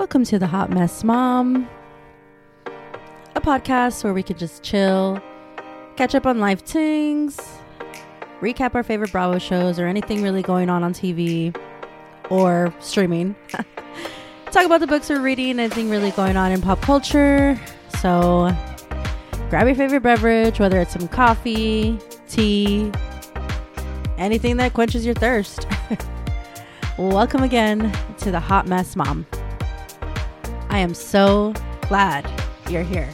Welcome to the Hot Mess Mom, a podcast where we could just chill, catch up on life things, recap our favorite Bravo shows or anything really going on TV or streaming. Talk about the books we're reading, anything really going on in pop culture. So grab your favorite beverage, whether it's some coffee, tea, anything that quenches your thirst. Welcome again to the Hot Mess Mom. I am so glad you're here.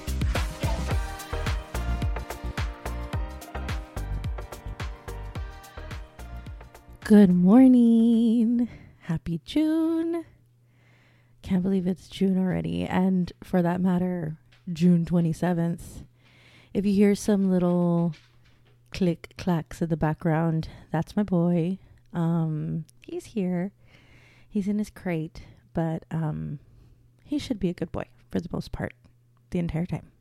Good morning. Happy June. Can't believe it's June already. And for that matter, June 27th. If you hear some little click clacks in the background, that's my boy. He's here. He's in his crate, but he should be a good boy for the most part the entire time.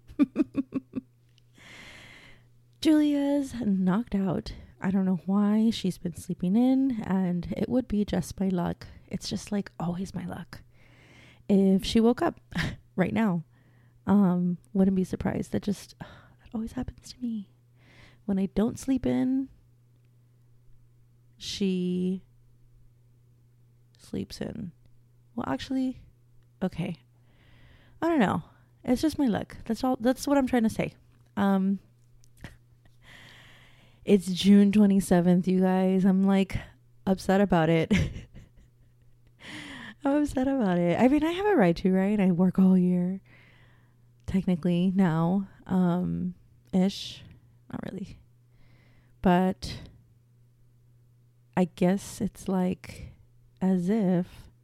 Julia's knocked out. I don't know why. She's been sleeping in, and it would be just my luck. It's just like always my luck. If she woke up right now, wouldn't be surprised. That always happens to me. When I don't sleep in, she sleeps in. Well, actually, okay. I don't know. It's just my luck. That's all. That's what I'm trying to say. It's June 27th, you guys. I'm like upset about it. I'm upset about it. I mean, I have a right to, right? I work all year. Technically now, ish. Not really. But I guess it's like as if,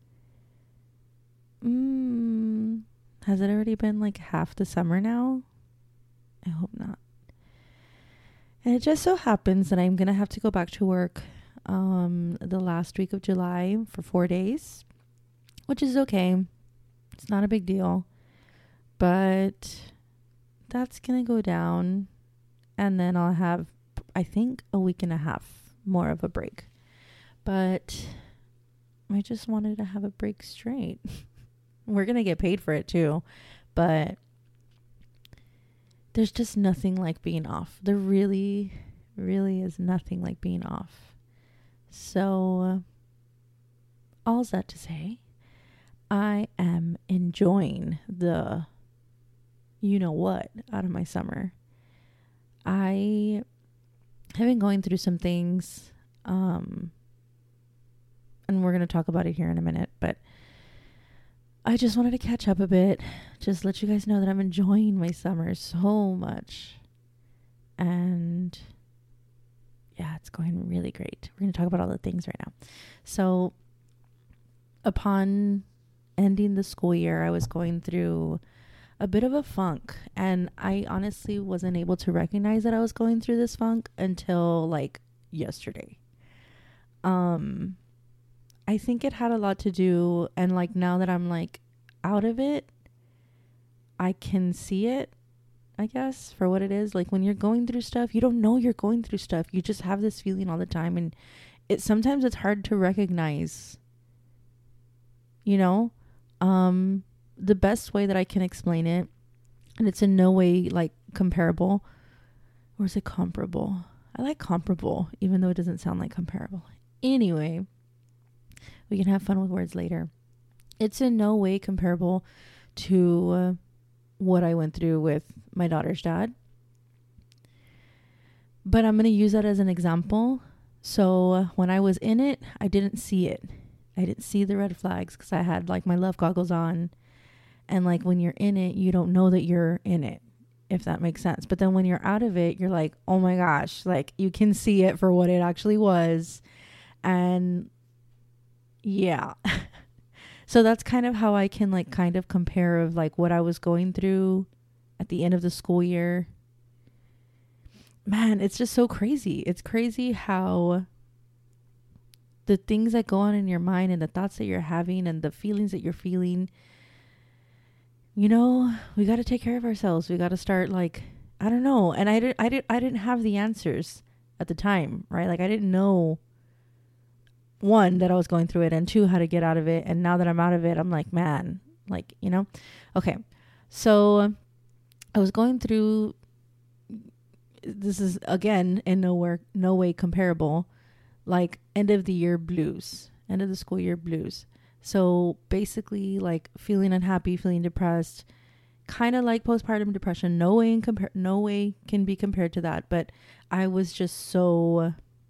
has it already been like half the summer now? I hope not. And it just so happens that I'm going to have to go back to work the last week of July for 4 days, which is okay. It's not a big deal. But that's going to go down. And then I'll have, I think, a week and a half more of a break. But I just wanted to have a break straight. We're going to get paid for it too. But there's just nothing like being off. There really, really is nothing like being off. So, all's that to say, I am enjoying the you-know-what out of my summer. I have been going through some things, and we're going to talk about it here in a minute, but I just wanted to catch up a bit, just let you guys know that I'm enjoying my summer so much. And yeah, it's going really great. We're going to talk about all the things right now. So upon ending the school year, I was going through a bit of a funk, and I honestly wasn't able to recognize that I was going through this funk until like yesterday. I think it had a lot to do, and like now that I'm like out of it, I can see it, I guess, for what it is. Like when you're going through stuff, you don't know you're going through stuff. You just have this feeling all the time, and sometimes it's hard to recognize, you know? The best way that I can explain it, and it's in no way like comparable, or is it comparable? I like comparable, even though it doesn't sound like comparable. Anyway, we can have fun with words later. It's in no way comparable to what I went through with my daughter's dad. But I'm going to use that as an example. So when I was in it, I didn't see it. I didn't see the red flags because I had like my love goggles on. And like when you're in it, you don't know that you're in it, if that makes sense. But then when you're out of it, you're like, oh my gosh, like you can see it for what it actually was. And yeah. So that's kind of how I can like kind of compare of like what I was going through at the end of the school year. Man, it's just so crazy. It's crazy how the things that go on in your mind and the thoughts that you're having and the feelings that you're feeling, you know, we got to take care of ourselves. We got to start like, I don't know. And I didn't have the answers at the time, right? Like I didn't know, one, that I was going through it, and two, how to get out of it. And now that I'm out of it, I'm like, man, like, you know? Okay. So I was going through, this is again in no way comparable, like end of the year blues, end of the school year blues. So basically like feeling unhappy, feeling depressed, kind of like postpartum depression. No way can be compared to that. But I was just so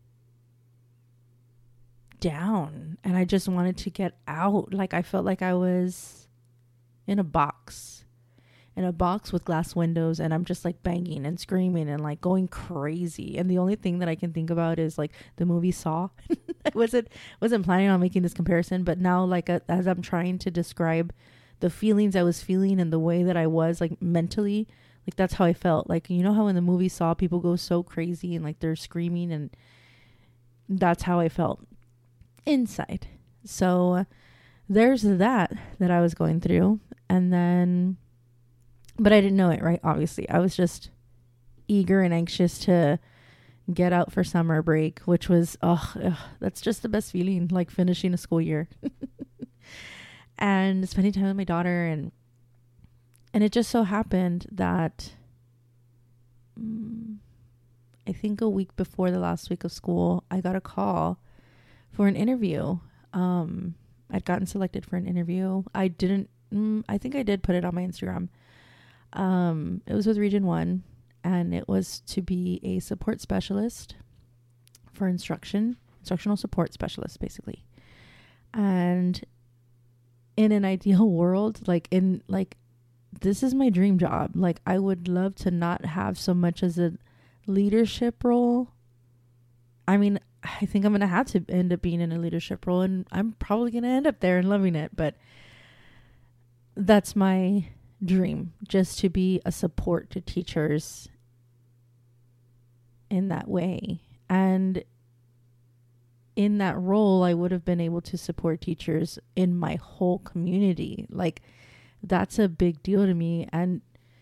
down and I just wanted to get out. Like I felt like I was in a box with glass windows, and I'm just like banging and screaming and like going crazy. And the only thing that I can think about is like the movie Saw. I wasn't planning on making this comparison, but now like as I'm trying to describe the feelings I was feeling and the way that I was like mentally, like that's how I felt. Like, you know how in the movie Saw people go so crazy and like they're screaming, and that's how I felt inside. So there's that I was going through. And then, but I didn't know it, right? Obviously, I was just eager and anxious to get out for summer break, which was, that's just the best feeling, like finishing a school year and spending time with my daughter. And it just so happened that I think a week before the last week of school, I got a call for an interview. I'd gotten selected for an interview. I think I did put it on my Instagram. It was with Region 1, and it was to be a support specialist for instructional support specialist, basically. And in an ideal world, this is my dream job. Like, I would love to not have so much as a leadership role. I mean, I think I'm going to have to end up being in a leadership role, and I'm probably going to end up there and loving it. But that's my dream, just to be a support to teachers in that way. And in that role, I would have been able to support teachers in my whole community. Like, that's a big deal to me. And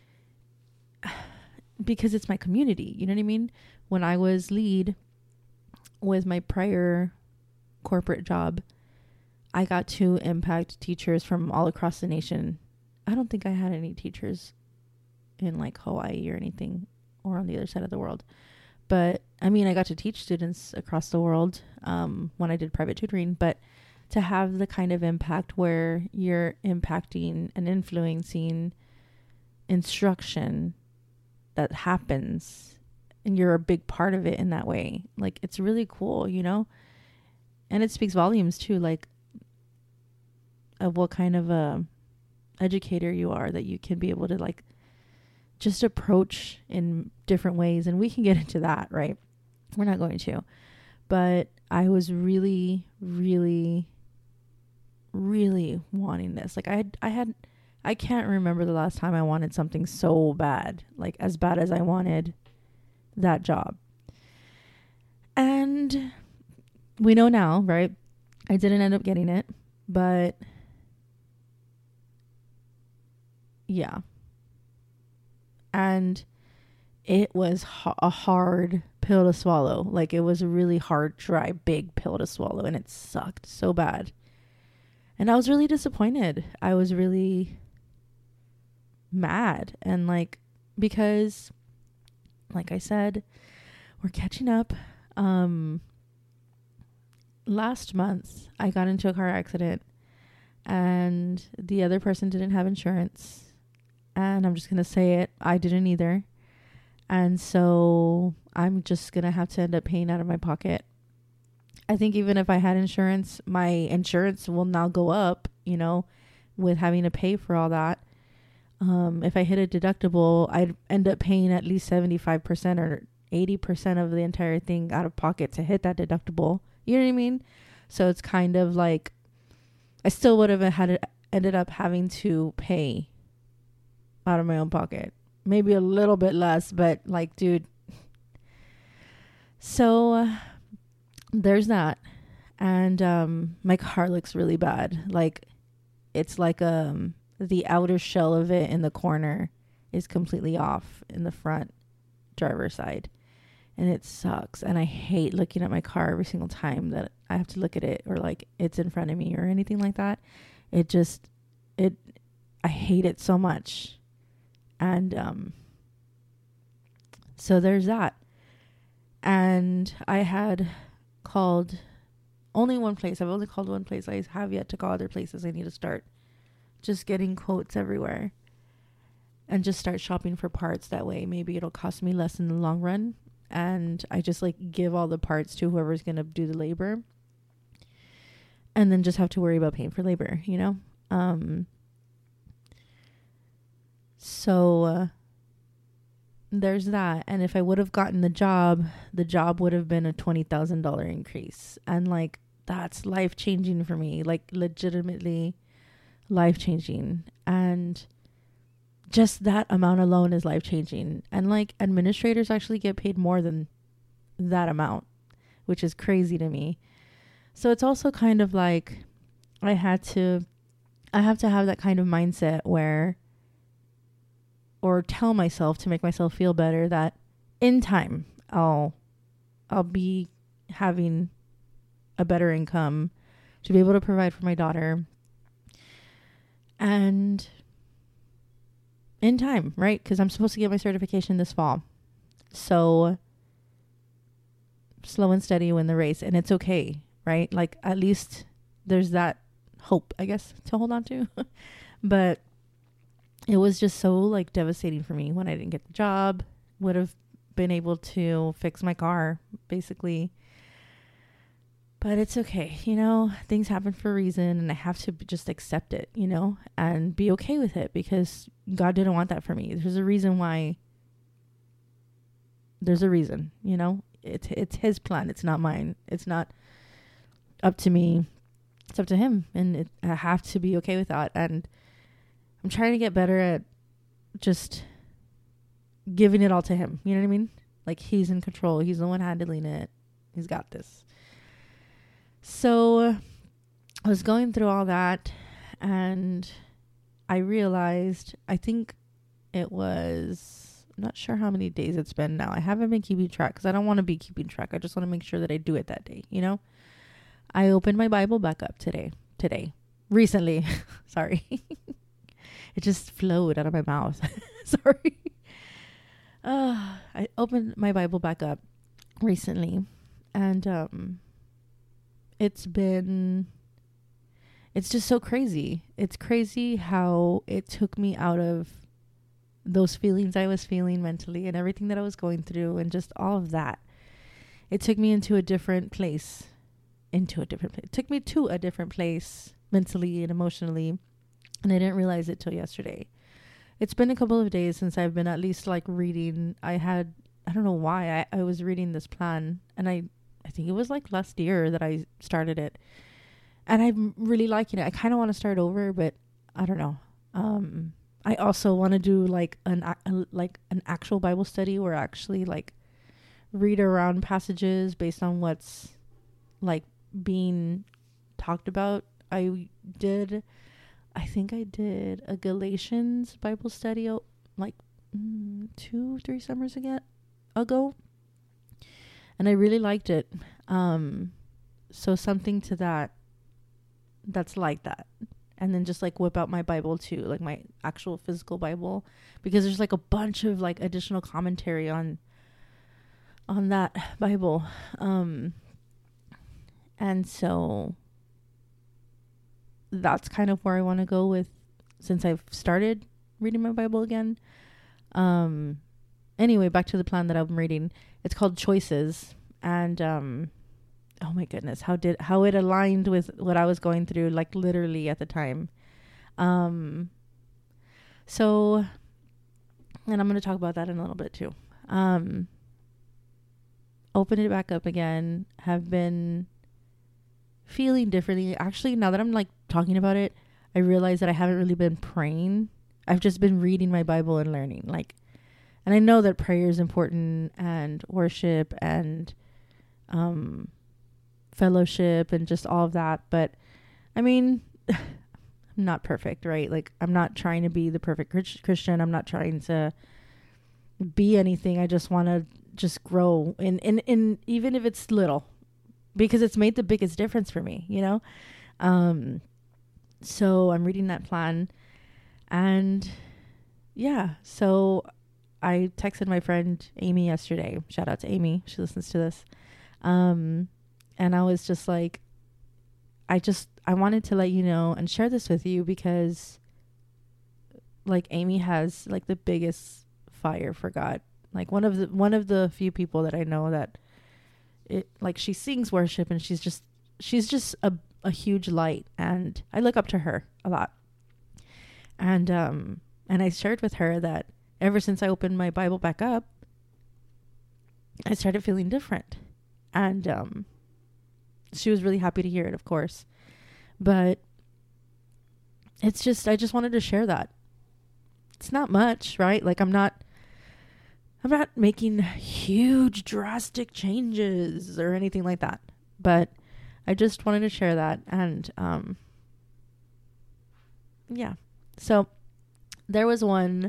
because it's my community, you know what I mean? When I was lead with my prior corporate job, I got to impact teachers from all across the nation. I don't think I had any teachers in like Hawaii or anything, or on the other side of the world. But I mean, I got to teach students across the world when I did private tutoring. But to have the kind of impact where you're impacting and influencing instruction that happens, and you're a big part of it in that way, like, it's really cool, you know? And it speaks volumes too, like, of what kind of a educator you are, that you can be able to like just approach in different ways. And we can get into that, right? We're not going to, but I was really, really, really wanting this. Like, I can't remember the last time I wanted something so bad, like as bad as I wanted that job. And we know now, right? I didn't end up getting it, but yeah. And it was a hard pill to swallow. Like, it was a really hard, dry, big pill to swallow, and it sucked so bad. And I was really disappointed. I was really mad. And like, because like I said, we're catching up. Last month I got into a car accident, and the other person didn't have insurance. And I'm just going to say it, I didn't either. And so I'm just going to have to end up paying out of my pocket. I think even if I had insurance, my insurance will now go up, you know, with having to pay for all that. If I hit a deductible, I'd end up paying at least 75% or 80% of the entire thing out of pocket to hit that deductible. You know what I mean? So it's kind of like, I still would have ended up having to pay out of my own pocket. Maybe a little bit less, but like, dude. So there's that. And my car looks really bad. Like, it's like the outer shell of it in the corner is completely off in the front driver's side. And it sucks. And I hate looking at my car every single time that I have to look at it, or like it's in front of me or anything like that. It I hate it so much. And so there's that. And I had called only one place. I've only called one place. I have yet to call other places. I need to start just getting quotes everywhere and just start shopping for parts. That way maybe it'll cost me less in the long run, and I just like give all the parts to whoever's going to do the labor, and then just have to worry about paying for labor, you know? So there's that. And if I would have gotten the job would have been a $20,000 increase. And like, that's life changing for me, like legitimately life changing. And just that amount alone is life changing. And like, administrators actually get paid more than that amount, which is crazy to me. So it's also kind of like, I have to have that kind of mindset where, or tell myself to make myself feel better, that in time I'll be having a better income to be able to provide for my daughter. And in time, right? Because I'm supposed to get my certification this fall. So slow and steady win the race, and it's okay, right? Like, at least there's that hope, I guess, to hold on to. But it was just so like devastating for me when I didn't get the job. Would have been able to fix my car, basically. But it's okay, you know, things happen for a reason, and I have to just accept it, you know, and be okay with it, because God didn't want that for me. There's a reason why. There's a reason, you know, it's his plan. It's not mine. It's not up to me. It's up to him. And I have to be okay with that. And I'm trying to get better at just giving it all to him. You know what I mean? Like, he's in control. He's the one handling it. He's got this. So I was going through all that, and I realized, I think it was, I'm not sure how many days it's been now. I haven't been keeping track because I don't want to be keeping track. I just want to make sure that I do it that day, you know? I opened my Bible back up recently. Sorry. It just flowed out of my mouth. Sorry. I opened my Bible back up recently, and it's just so crazy. It's crazy how it took me out of those feelings I was feeling mentally and everything that I was going through, and just all of that. It took me into a different place. It took me to a different place mentally and emotionally. And I didn't realize it till yesterday. It's been a couple of days since I've been at least like reading. I don't know why I was reading this plan, and I think it was like last year that I started it, and I'm really liking it. I kind of want to start over, but I don't know. I also want to do like an actual Bible study where I actually like read around passages based on what's like being talked about. I think I did a Galatians Bible study like 2-3 summers ago. And I really liked it. So something to that's like that. And then just like whip out my Bible too, like my actual physical Bible, because there's like a bunch of like additional commentary on that Bible. And so that's kind of where I want to go with, since I've started reading my Bible again. Anyway, back to the plan that I'm reading. It's called Choices. And, oh my goodness, how it aligned with what I was going through, like literally at the time. So, and I'm going to talk about that in a little bit too. Open it back up again. Have been feeling differently. Actually, now that I'm like talking about it, I realize that I haven't really been praying. I've just been reading my Bible and learning, like, and I know that prayer is important, and worship, and fellowship, and just all of that. But I mean, I'm not perfect, right? Like, I'm not trying to be the perfect Christian. I'm not trying to be anything. I just want to just grow in even if it's little, because it's made the biggest difference for me, you know? So I'm reading that plan, And yeah, so I texted my friend Amy yesterday. Shout out to Amy. She listens to this. And I was just like, I wanted to let you know and share this with you because like Amy has like the biggest fire for God. Like one of the few people that I know that it like she sings worship and she's just a huge light, and I look up to her a lot. And I shared with her that ever since I opened my Bible back up, I started feeling different. And she was really happy to hear it, of course. But it's just, I just wanted to share that. It's not much, right? Like I'm not making huge drastic changes or anything like that. But I just wanted to share that. And yeah. So there was one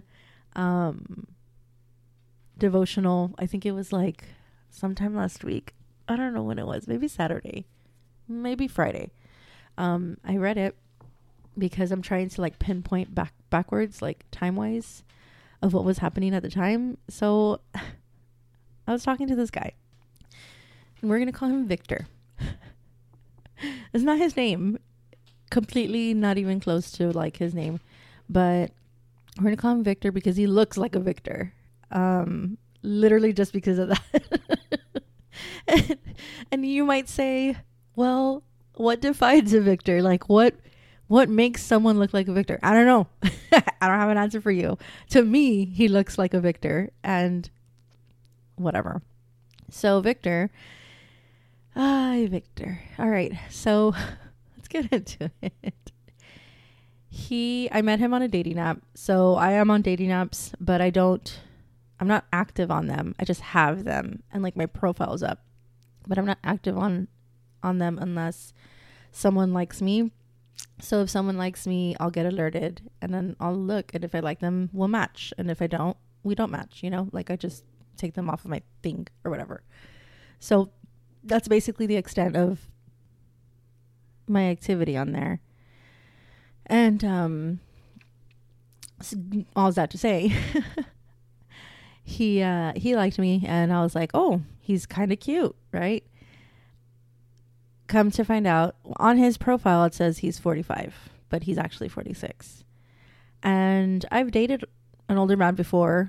devotional, I think it was like sometime last week. I don't know when it was, maybe Saturday, maybe Friday. I read it because I'm trying to like pinpoint backwards, like time wise of what was happening at the time. So I was talking to this guy and we're going to call him Victor. It's not his name, completely not even close to like his name, but we're going to call him Victor because he looks like a Victor. Literally just because of that. and you might say, well, what defines a Victor? Like what makes someone look like a Victor? I don't know. I don't have an answer for you. To me, he looks like a Victor, and whatever. So Victor. Victor. All right. So let's get into it. I met him on a dating app. So I am on dating apps, but I'm not active on them. I just have them and like my profile's up, but I'm not active on them unless someone likes me. So if someone likes me, I'll get alerted and then I'll look, and if I like them, we'll match. And if I don't, we don't match, like I just take them off of my thing or whatever. So that's basically the extent of my activity on there. And all that to say, he liked me, and I was like, oh, he's kind of cute, right? Come to find out, on his profile it says he's 45, but he's actually 46. And I've dated an older man before.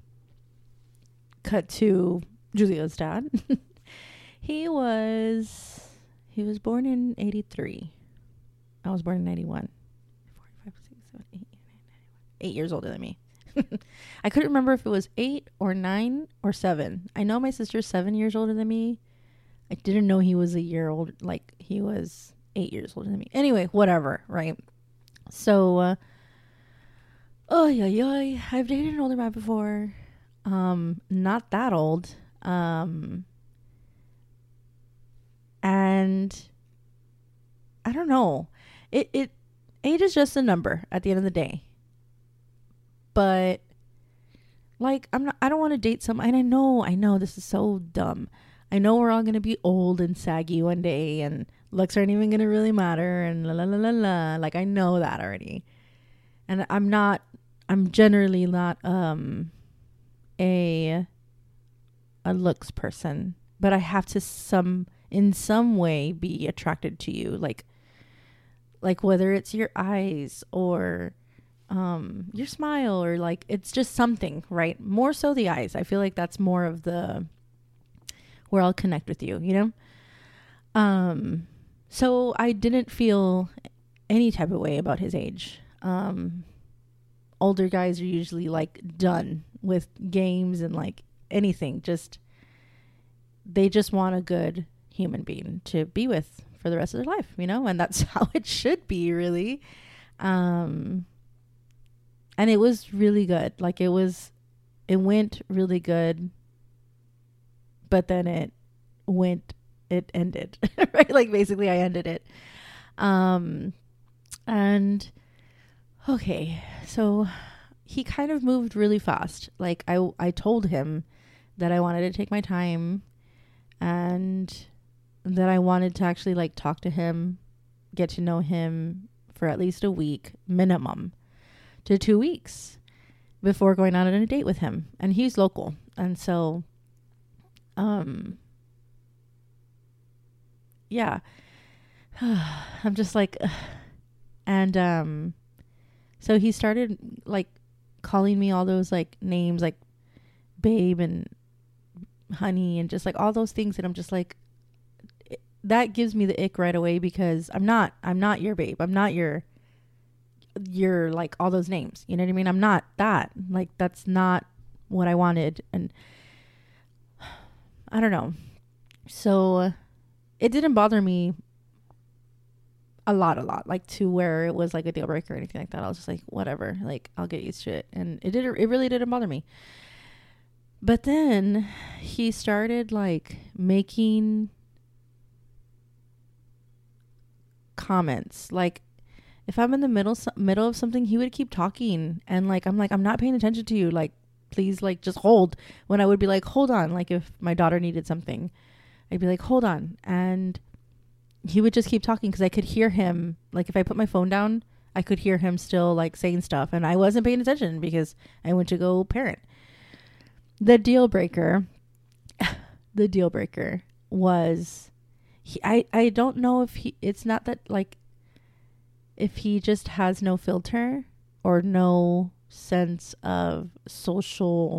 Cut to Julia's dad. He was born in 83. I was born in 91. 45, 6, 7, 8, 9, 8 years older than me. I couldn't remember if it was 8 or 9 or 7. I know my sister's 7 years older than me. I didn't know he was a year old. Like he was 8 years older than me. Anyway, whatever, right? So, I've dated an older man before. Not that old. And I don't know. Age is just a number at the end of the day. But like I don't want to date someone, and I know this is so dumb. I know we're all going to be old and saggy one day, and looks aren't even going to really matter, and la la la la la. Like I know that already. And I'm generally not a looks person, but I have to in some way be attracted to you, like whether it's your eyes or your smile, or like it's just something, right? More so the eyes. I feel like that's more of where I'll connect with you, so I didn't feel any type of way about his age. Older guys are usually like done with games and like anything, they just want a good human being to be with for the rest of their life, and that's how it should be, really. And it was really good. Like it went really good, but then it ended, right? Like basically I ended it. And okay, so he kind of moved really fast. Like I told him that I wanted to take my time and that I wanted to actually like talk to him, get to know him for at least a week minimum to 2 weeks before going out on a date with him. And he's local. And so, yeah, I'm just like, ugh. And, so he started like calling me all those like names, like babe and honey and just like all those things. And I'm just like, that gives me the ick right away, because I'm not your babe. I'm not your like all those names. You know what I mean? I'm not that. Like, that's not what I wanted. And I don't know. So it didn't bother me a lot, like to where it was like a deal breaker or anything like that. I was just like, whatever, like I'll get used to it. And it really didn't bother me. But then he started like making comments. Like if I'm in the middle of something, he would keep talking. And like, I'm not paying attention to you. Like, please, like just hold. When I would be like, hold on. Like if my daughter needed something, I'd be like, hold on. And he would just keep talking, because I could hear him. Like if I put my phone down, I could hear him still like saying stuff, and I wasn't paying attention because I went to go parent. The deal breaker was I don't know if it's not that, like, if he just has no filter or no sense of social,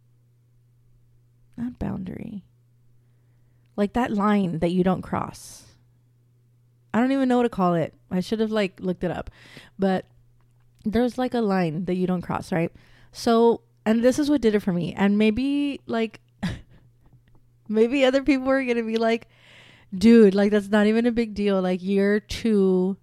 not boundary, like that line that you don't cross. I don't even know what to call it. I should have like looked it up, but there's like a line that you don't cross, right? So, and this is what did it for me. And maybe like, maybe other people are going to be like, dude, like that's not even a big deal. Like you're too,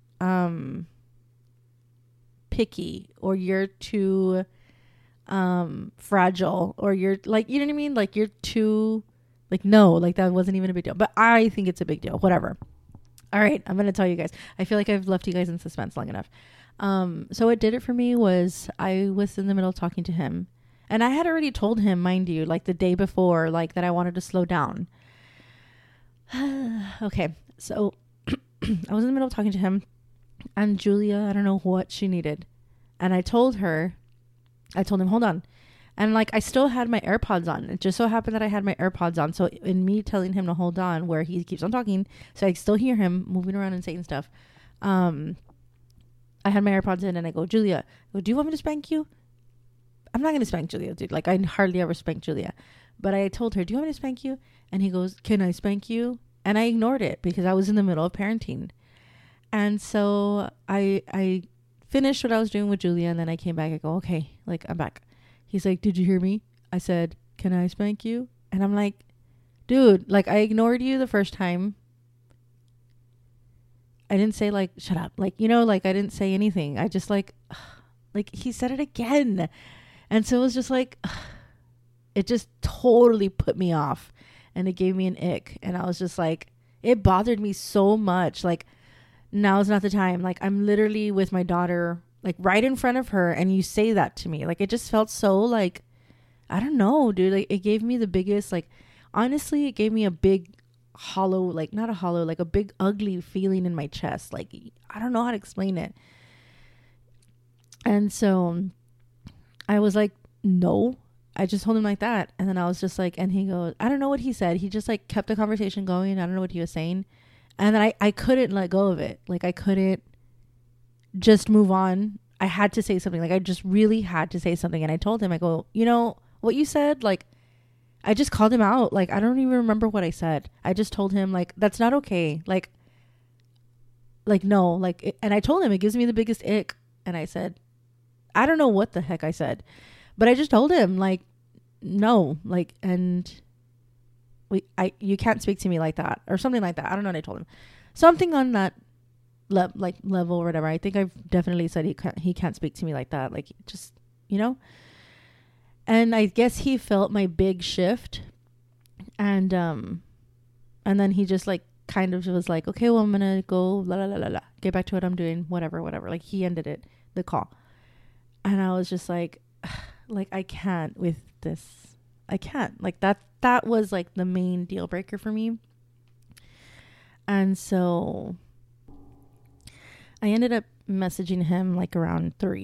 picky, or you're too, fragile, or you're like, you know what I mean? Like you're too, like, no, like that wasn't even a big deal, but I think it's a big deal, whatever. All right, I'm going to tell you guys. I feel like I've left you guys in suspense long enough. So what did it for me was I was in the middle of talking to him, and I had already told him, mind you, like the day before, like that I wanted to slow down. Okay, so I was in the middle of talking to him, and Julia, I don't know what she needed. And I told him, hold on. And like, I still had my AirPods on. It just so happened that I had my AirPods on. So in me telling him to hold on, where he keeps on talking, so I still hear him moving around and saying stuff. I had my AirPods in, and I go, Julia, do you want me to spank you? I'm not going to spank Julia, dude. Like I hardly ever spank Julia. But I told her, do you want me to spank you? And he goes, can I spank you? And I ignored it because I was in the middle of parenting. And so I finished what I was doing with Julia, and then I came back. I go, okay, like I'm back. He's like, did you hear me? I said, can I spank you? And I'm like, dude, like I ignored you the first time. I didn't say like, shut up. Like, you know, like I didn't say anything. I just like he said it again. And so it was just like, it just totally put me off, and it gave me an ick. And I was just like, it bothered me so much. Like, now's not the time. Like I'm literally with my daughter, like right in front of her, and you say that to me. Like it just felt so like, I don't know, dude. Like it gave me the biggest, like, honestly, it gave me a big hollow, like not a hollow, like a big ugly feeling in my chest. Like I don't know how to explain it. And so I was like, no. I just told him like that. And then I was just like, and he goes, I don't know what he said. He just like kept the conversation going. I don't know what he was saying. And then I couldn't let go of it. Like I couldn't just move on. I had to say something. Like I just really had to say something. And I told him, I go, you know what you said? Like I just called him out. Like I don't even remember what I said. I just told him like, that's not okay. Like no, like, and I told him it gives me the biggest ick. And I said, I don't know what the heck I said, but I just told him like, no, like, and you can't speak to me like that, or something like that. I don't know what I told him. Something on that level or whatever. I think I've definitely said he can't speak to me like that. Like just, you know, and I guess he felt my big shift. And then he just like kind of was like, okay, well, I'm going to go get back to what I'm doing. Whatever. Like he ended the call. And I was just like, I can't with this. I can't. Like that was like the main deal breaker for me. And so I ended up messaging him like around 3.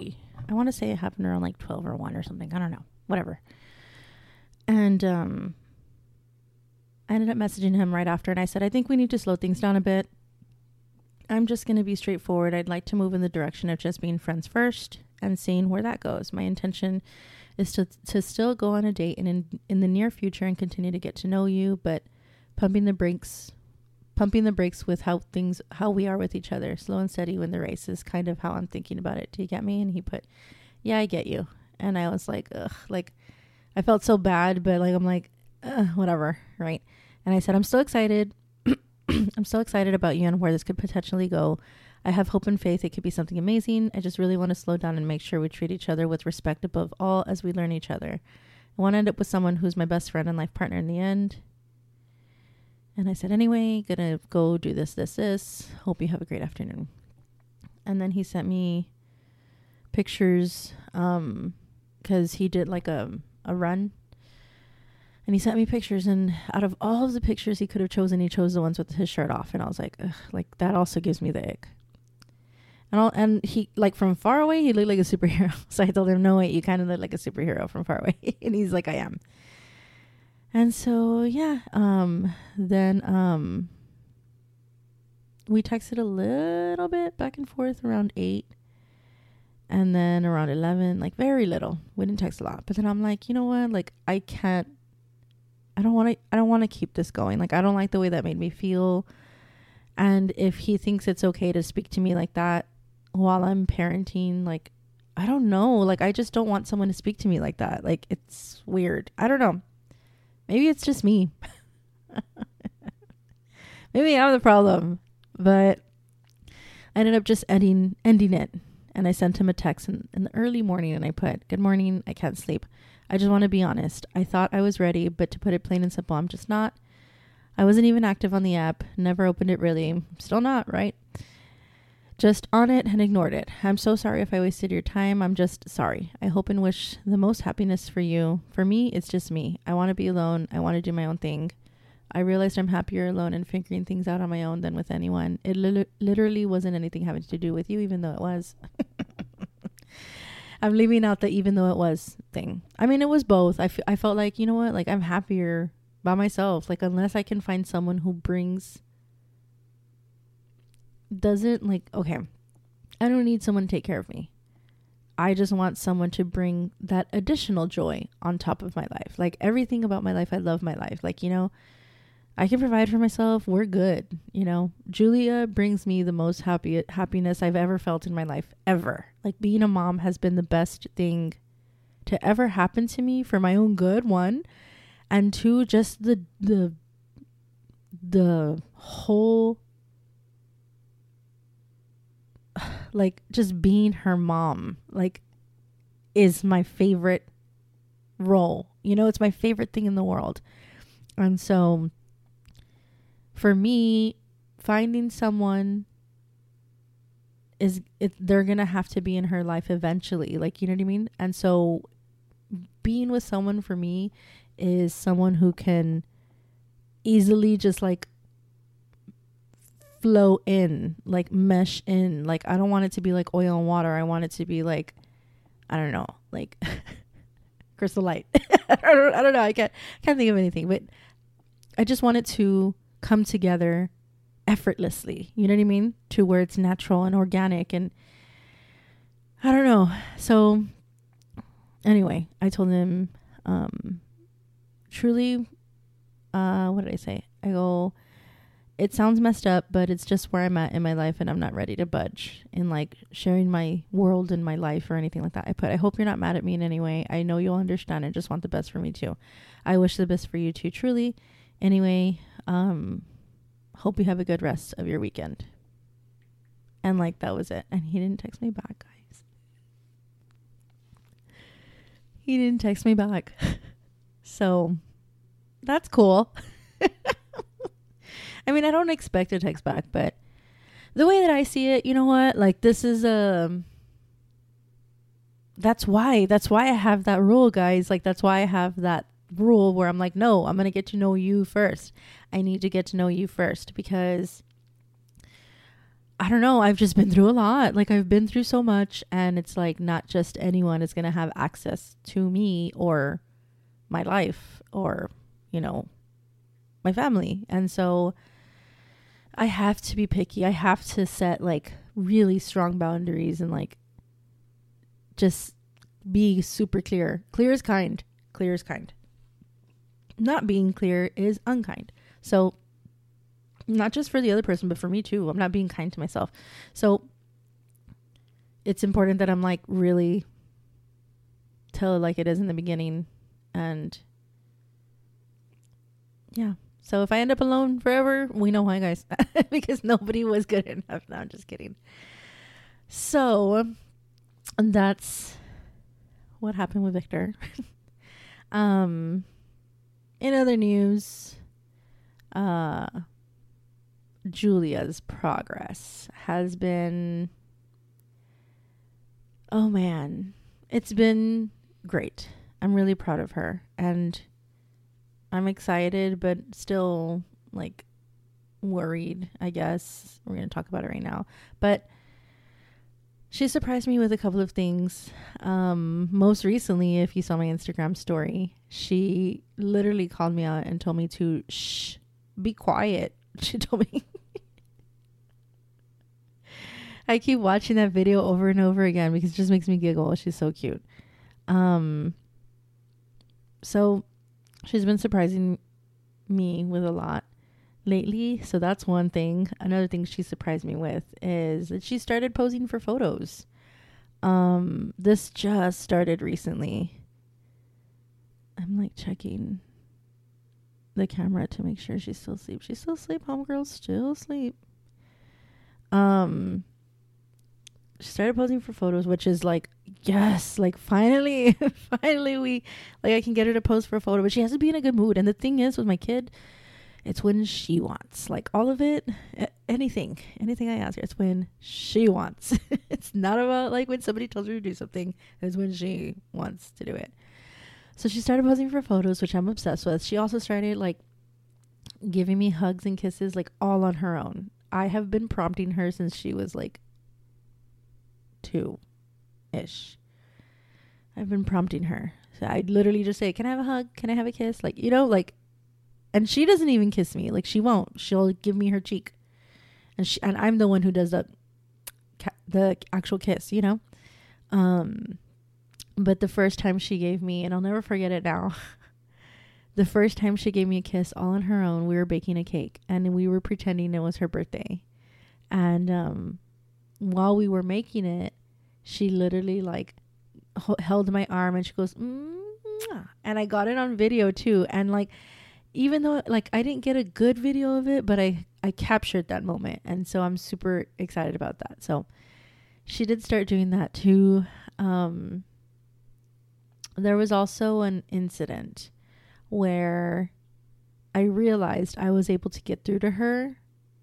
I want to say it happened around like 12 or 1 or something. I don't know. Whatever. And I ended up messaging him right after, and I said, I think we need to slow things down a bit. I'm just going to be straightforward. I'd like to move in the direction of just being friends first and seeing where that goes. My intention is to still go on a date and in the near future and continue to get to know you, but pumping the brakes with how we are with each other, slow and steady when the race is kind of how I'm thinking about it. Do you get me? And he put, yeah, I get you. And I was like, ugh, like I felt so bad, but like, I'm like, whatever. Right. And I said, I'm so excited. I'm so excited about you and where this could potentially go. I have hope and faith it could be something amazing. I just really want to slow down and make sure we treat each other with respect above all as we learn each other. I want to end up with someone who's my best friend and life partner in the end. And I said, anyway, gonna go do this. Hope you have a great afternoon. And then he sent me pictures because he did like a run. And he sent me pictures, and out of all of the pictures he could have chosen, he chose the ones with his shirt off. And I was like, ugh, like that also gives me the ick. And he, like from far away, he looked like a superhero. So I told him, no, wait, you kind of look like a superhero from far away. And he's like, I am. And so, yeah, then we texted a little bit back and forth around 8. And then around 11, like very little. We didn't text a lot. But then I'm like, you know what? Like, I don't want to keep this going. Like, I don't like the way that made me feel. And if he thinks it's okay to speak to me like that while I'm parenting, like, I don't know. Like, I just don't want someone to speak to me like that. Like, it's weird. I don't know. Maybe it's just me. Maybe I'm the problem. But I ended up just ending it. And I sent him a text in the early morning, and I put, good morning, I can't sleep. I just want to be honest. I thought I was ready, but to put it plain and simple, I'm just not. I wasn't even active on the app. Never opened it really. Still not, right? Just on it and ignored it. I'm so sorry if I wasted your time. I'm just sorry. I hope and wish the most happiness for you. For me, it's just me. I want to be alone. I want to do my own thing. I realized I'm happier alone and figuring things out on my own than with anyone. It literally wasn't anything having to do with you, even though it was. I'm leaving out the even though it was thing. I mean, it was both. I felt like, you know what? Like, I'm happier by myself. Like, unless I can find someone who doesn't like, okay, I don't need someone to take care of me. I just want someone to bring that additional joy on top of my life. Like, everything about my life, I love my life. Like, you know, I can provide for myself. We're good. You know, Julia brings me the most happiness I've ever felt in my life, ever. Like, being a mom has been the best thing to ever happen to me for my own good, one. And two, just the whole, like, just being her mom, like, is my favorite role. You know, it's my favorite thing in the world. And so for me, finding someone they're going to have to be in her life eventually. Like, you know what I mean? And so being with someone for me is someone who can easily just like flow in, like mesh in. Like, I don't want it to be like oil and water. I want it to be like, I don't know, like crystal light. I don't know. I can't think of anything, but I just want it to come together effortlessly. You know what I mean? To where it's natural and organic, and I don't know. So anyway, I told him, truly, what did I say? I go, it sounds messed up, but it's just where I'm at in my life, and I'm not ready to budge in like sharing my world and my life or anything like that. I hope you're not mad at me in any way. I know you'll understand and just want the best for me too. I wish the best for you too, truly. Anyway, hope you have a good rest of your weekend. And like, that was it. And he didn't text me back, guys. He didn't text me back. So that's cool. I mean, I don't expect a text back, but the way that I see it, you know what? Like, this is that's why I have that rule, guys. Like, that's why I have that rule where I'm like, no, I'm going to get to know you first. I need to get to know you first, because I don't know. I've just been through a lot. Like, I've been through so much, and it's like not just anyone is going to have access to me or my life or, you know, my family. And so I have to be picky. I have to set like really strong boundaries and like just be super clear. Clear is kind. Clear is kind. Not being clear is unkind. So not just for the other person, but for me too. I'm not being kind to myself. So it's important that I'm like really tell it like it is in the beginning. And yeah. So if I end up alone forever, we know why, guys. Because nobody was good enough. No, I'm just kidding. So that's what happened with Victor. In other news, Julia's progress has been, oh man, it's been great. I'm really proud of her, and I'm excited, but still like worried, I guess. We're going to talk about it right now. But she surprised me with a couple of things. Most recently, if you saw my Instagram story, she literally called me out and told me to be quiet. She told me. I keep watching that video over and over again because it just makes me giggle. She's so cute. So she's been surprising me with a lot lately. So that's one thing. Another thing she surprised me with is that she started posing for photos. This just started recently. I'm like checking the camera to make sure she's still asleep. She's still asleep, homegirl, still asleep. She started posing for photos, which is like, yes, like finally we, like I can get her to pose for a photo, but she has to be in a good mood. And the thing is with my kid, it's when she wants, like all of it, anything I ask her, it's when she wants. It's not about like when somebody tells her to do something, it's when she wants to do it. So she started posing for photos, which I'm obsessed with. She also started like giving me hugs and kisses, like all on her own. I have been prompting her since she was like 2-ish. I've been prompting her. So I'd literally just say, can I have a hug? Can I have a kiss? Like, you know, like, and she doesn't even kiss me. Like she won't. She'll give me her cheek. And I'm the one who does the actual kiss, you know? But the first time she gave me, and I'll never forget it now. The first time she gave me a kiss all on her own, we were baking a cake and we were pretending it was her birthday. And, while we were making it, she literally like held my arm and she goes, mwah. And I got it on video too. And like, even though like I didn't get a good video of it, but I captured that moment. And so I'm super excited about that. So she did start doing that too. There was also an incident where I realized I was able to get through to her,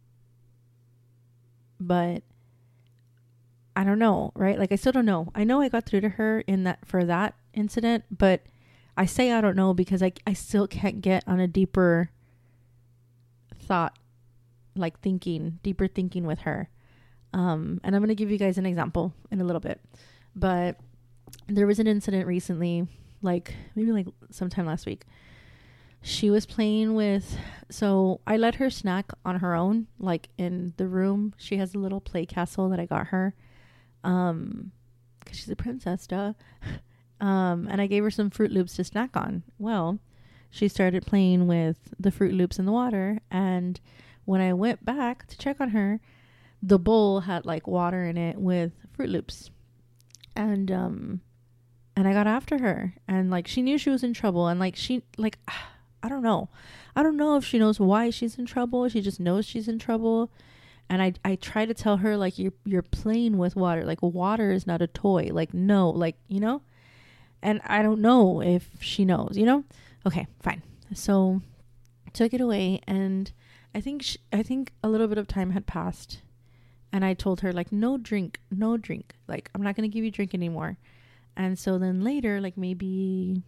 but I don't know, right? Like I still don't know. I know I got through to her for that incident, but I say I don't know because I still can't get on a deeper thought, like deeper thinking with her. And I'm going to give you guys an example in a little bit, but there was an incident recently, like maybe like sometime last week. She was playing with, so I let her snack on her own, like in the room. She has a little play castle that I got her. 'Cause she's a princess, duh. And I gave her some Fruit Loops to snack on. Well, she started playing with the Fruit Loops in the water. And when I went back to check on her, the bowl had like water in it with Fruit Loops. And I got after her and like, she knew she was in trouble. And like, I don't know. I don't know if she knows why she's in trouble. She just knows she's in trouble. And I try to tell her, like, you're playing with water. Like, water is not a toy. Like, no, like, you know? And I don't know if she knows, you know? Okay, fine. So took it away. And I think a little bit of time had passed. And I told her, like, no drink. Like, I'm not going to give you drink anymore. And so then later, like, maybe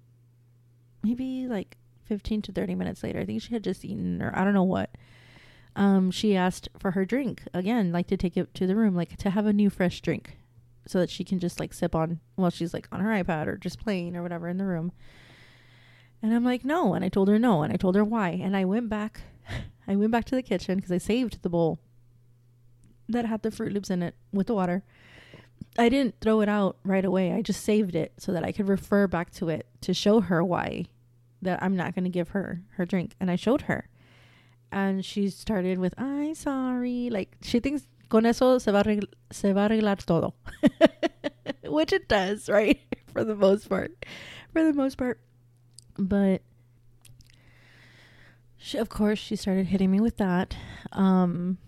like 15 to 30 minutes later, I think she had just eaten or I don't know what. she asked for her drink again, like to take it to the room, like to have a new fresh drink so that she can just like sip on while she's like on her iPad or just playing or whatever in the room. And I'm like, no. And I told her no. And I told her why. And I went back to the kitchen because I saved the bowl that had the Fruit Loops in it with the water. I didn't throw it out right away. I just saved it so that I could refer back to it to show her why that I'm not going to give her her drink. And I showed her. And she started with, I'm sorry. Like, she thinks con eso se va a arreglar todo. Which it does, right? For the most part. But of course, she started hitting me with that. And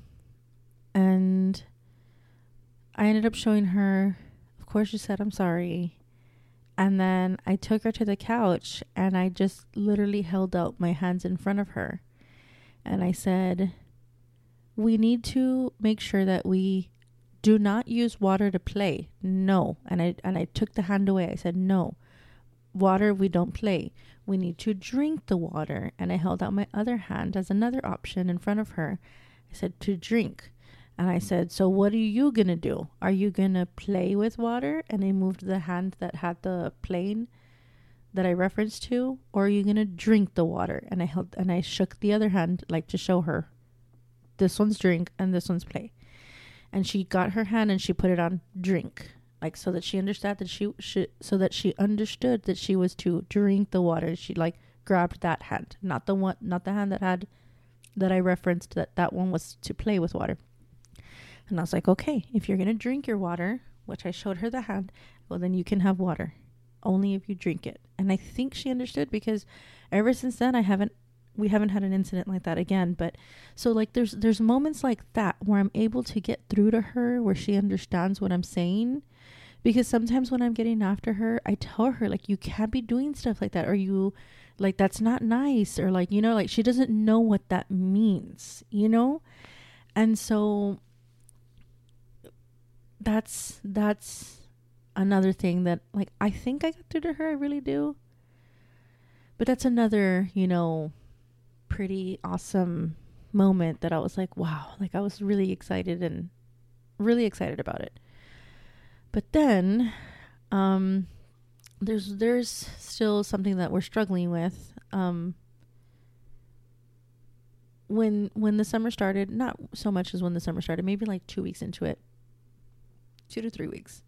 I ended up showing her. Of course, she said, I'm sorry. And then I took her to the couch and I just literally held out my hands in front of her. And I said, we need to make sure that we do not use water to play. No. And I took the hand away. I said, no. Water, we don't play. We need to drink the water. And I held out my other hand as another option in front of her. I said, to drink. And I said, so what are you going to do? Are you going to play with water? And I moved the hand that had the plane that I referenced to, or are you going to drink the water? And I shook the other hand, like to show her this one's drink and this one's play. And she got her hand and she put it on drink, like so that she understood that understood that she was to drink the water. She like grabbed that hand, not the hand that I referenced, that one was to play with water. And I was like, okay, if you're going to drink your water, which I showed her the hand, well, then you can have water only if you drink it. And I think she understood, because ever since then we haven't had an incident like that again. But so like there's moments like that where I'm able to get through to her, where she understands what I'm saying. Because sometimes when I'm getting after her, I tell her like, you can't be doing stuff like that, or you like, that's not nice, or like, you know, like she doesn't know what that means, you know? And so that's another thing that like I think I got through to her. I really do. But that's another, you know, pretty awesome moment that I was like, wow, like I was really excited about it. But then there's still something that we're struggling with. When the summer started, not so much as when the summer started, maybe like 2 weeks into it, 2 to 3 weeks.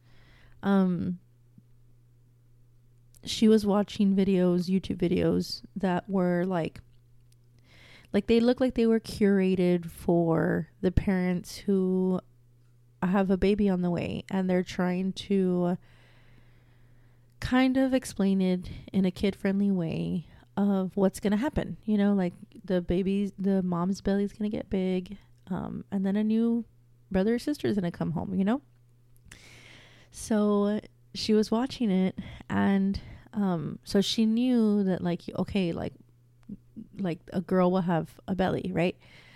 She was watching YouTube videos that were like they look like they were curated for the parents who have a baby on the way, and they're trying to kind of explain it in a kid-friendly way of what's going to happen. You know, like the mom's belly is going to get big, and then a new brother or sister is going to come home, you know? So she was watching it, and so she knew that like, okay, like a girl will have a belly, right?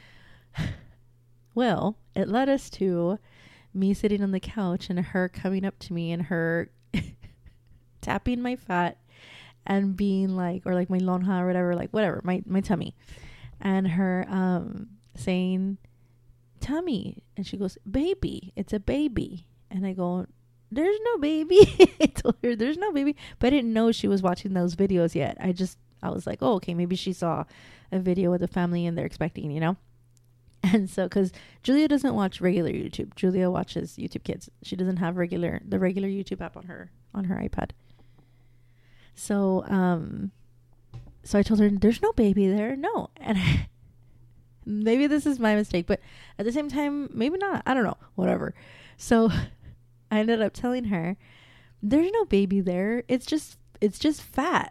Well, it led us to me sitting on the couch and her coming up to me and her tapping my fat and being like, or like my lonja or whatever, like whatever, my tummy, and her saying tummy, and she goes, baby, it's a baby. And I go, there's no baby. I told her there's no baby, but I didn't know she was watching those videos yet. I was like, oh, okay, maybe she saw a video with a family and they're expecting, you know? And so, because Julia doesn't watch regular YouTube. Julia watches YouTube Kids. She doesn't have the regular YouTube app on her iPad. So, so I told her, there's no baby there. No. And maybe this is my mistake, but at the same time, maybe not. I don't know. Whatever. So I ended up telling her, there's no baby there. It's just fat.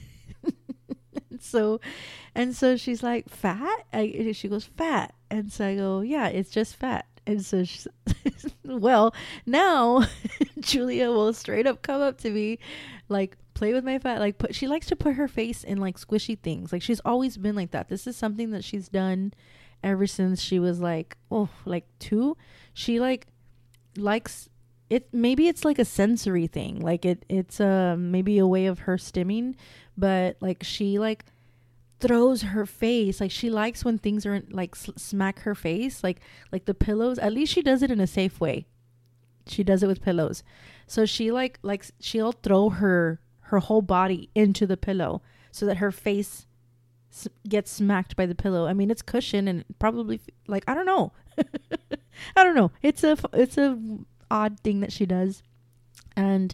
So she's like, fat? She goes, fat. And so I go, yeah, it's just fat. And so well, now Julia will straight up come up to me, like play with my fat, like she likes to put her face in like squishy things. Like she's always been like that. This is something that she's done ever since she was like, like 2. She likes it. Maybe it's like a sensory thing. Like it's maybe a way of her stimming, but like she like throws her face. Like she likes when things are like smack her face, like the pillows. At least she does it in a safe way. She does it with pillows. So she like she'll throw her whole body into the pillow so that her face gets smacked by the pillow. I mean, it's cushion and probably like, I don't know. I don't know. It's a odd thing that she does. And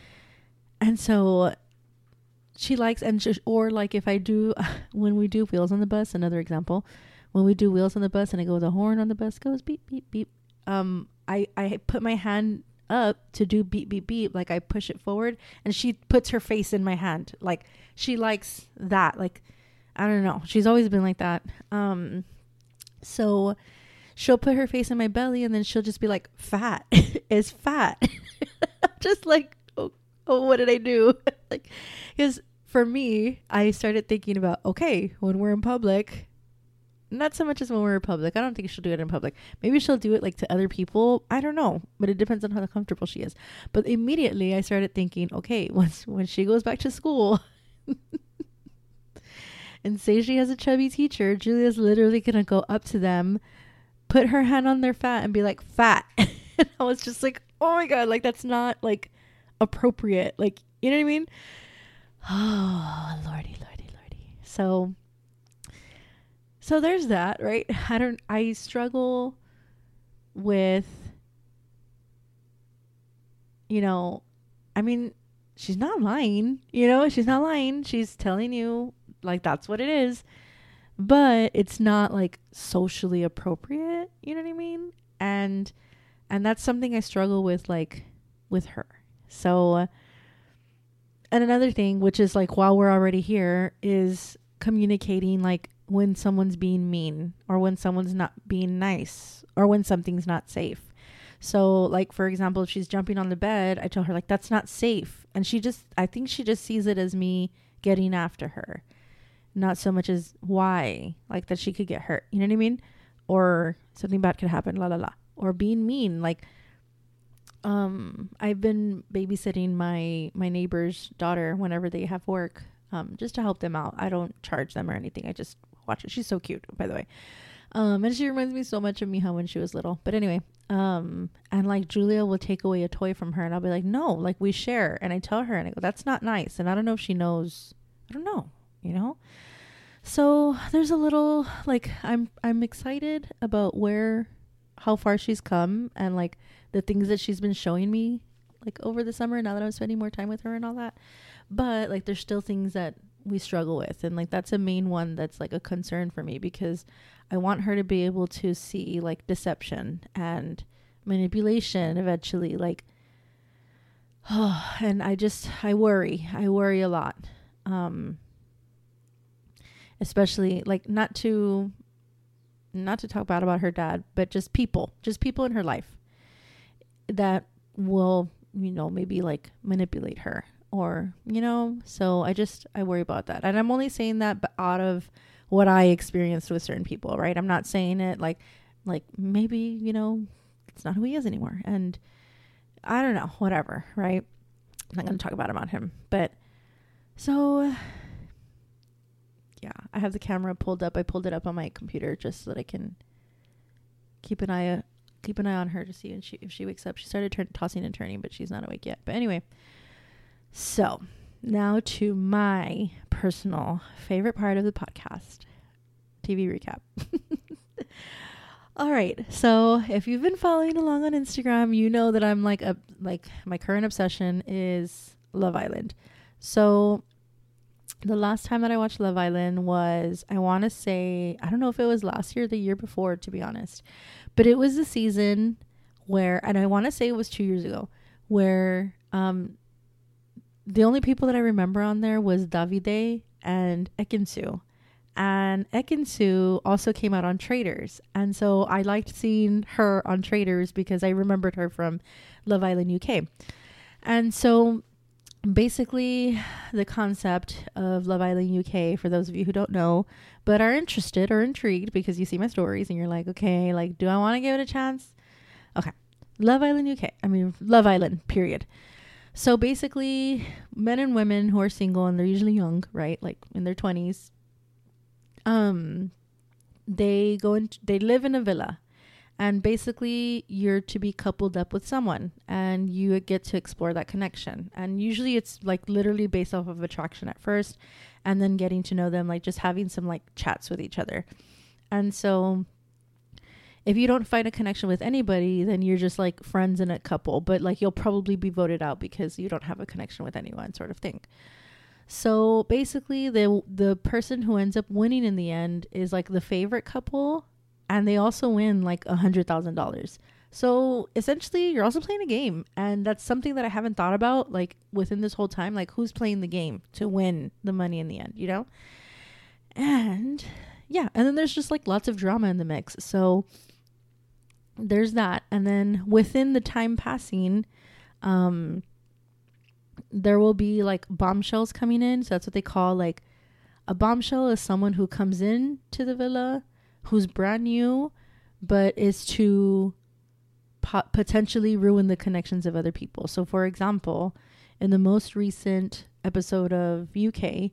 so she likes, or like if I do, when we do Wheels on the Bus, another example, when we do Wheels on the Bus and I go, the horn on the bus goes beep, beep, beep. I put my hand up to do beep, beep, beep. Like I push it forward and she puts her face in my hand. Like she likes that. Like, I don't know. She's always been like that. So she'll put her face in my belly and then she'll just be like, fat is fat. Just like, oh, what did I do? Like, because for me, I started thinking about, okay, when we're in public, not so much as when we're in public. I don't think she'll do it in public. Maybe she'll do it like to other people. I don't know, but it depends on how comfortable she is. But immediately I started thinking, okay, when she goes back to school and say she has a chubby teacher, Julia's literally going to go up to them, put her hand on their fat and be like, fat. And I was just like, oh my God, like that's not like appropriate. Like, you know what I mean? Oh, Lordy. So there's that, right? I struggle with, I mean, she's not lying, she's not lying. She's telling you like, that's what it is, but it's not like socially appropriate. You know what I mean? And that's something I struggle with, like with her. So, and another thing, which is like, while we're already here, is communicating like when someone's being mean or when someone's not being nice or when something's not safe. So like, for example, if she's jumping on the bed, I tell her like, that's not safe. And I think she just sees it as me getting after her. Not so much as why, like that she could get hurt. You know what I mean? Or something bad could happen, la la la. Or being mean, like, I've been babysitting my neighbor's daughter whenever they have work, just to help them out. I don't charge them or anything. I just watch it. She's so cute, by the way. And she reminds me so much of Miha when she was little. But anyway, and like Julia will take away a toy from her and I'll be like, no, like we share. And I tell her and I go, that's not nice. And I don't know if she knows. I don't know, So there's a little, like, I'm excited about how far she's come and like the things that she's been showing me like over the summer, now that I'm spending more time with her and all that. But like, there's still things that we struggle with. And like, that's a main one that's like a concern for me, because I want her to be able to see like deception and manipulation eventually, like, and I worry a lot. Especially like, not to talk bad about her dad, but just people in her life that will, maybe like manipulate her or, so I worry about that. And I'm only saying that out of what I experienced with certain people, right? I'm not saying it like maybe, it's not who he is anymore. And I don't know, whatever, right? I'm not going to talk about him, but so yeah, I have the camera pulled up. I pulled it up on my computer just so that I can keep an eye on her to see if she wakes up. She started tossing and turning, but she's not awake yet. But anyway, so now to my personal favorite part of the podcast, TV recap. All right. So if you've been following along on Instagram, you know that I'm like my current obsession is Love Island. So the last time that I watched Love Island was, I want to say, I don't know if it was last year or the year before, to be honest, but it was the season where, and I want to say it was 2 years ago, where the only people that I remember on there was Davide and Ekin-Su. And Ekin-Su also came out on Traitors. And so I liked seeing her on Traitors because I remembered her from Love Island UK. And so basically the concept of Love Island UK, for those of you who don't know, but are interested or intrigued because you see my stories and you're like, okay, like, do I want to give it a chance? Okay. Love Island UK. I mean, Love Island, period. So basically men and women who are single and they're usually young, right? Like in their 20s, They live in a villa, and basically you're to be coupled up with someone, and you get to explore that connection. And usually it's like literally based off of attraction at first, and then getting to know them, like just having some like chats with each other. And so if you don't find a connection with anybody, then you're just like friends in a couple, but like you'll probably be voted out because you don't have a connection with anyone, sort of thing. So basically the person who ends up winning in the end is like the favorite couple, and they also win like $100,000. So essentially you're also playing a game, and that's something that I haven't thought about like within this whole time, like who's playing the game to win the money in the end, you know? And yeah, and then there's just like lots of drama in the mix. So there's that. And then within the time passing, there will be like bombshells coming in. So that's what they call like a bombshell is someone who comes in to the villa who's brand new, but is to potentially ruin the connections of other people. So for example, in the most recent episode of UK,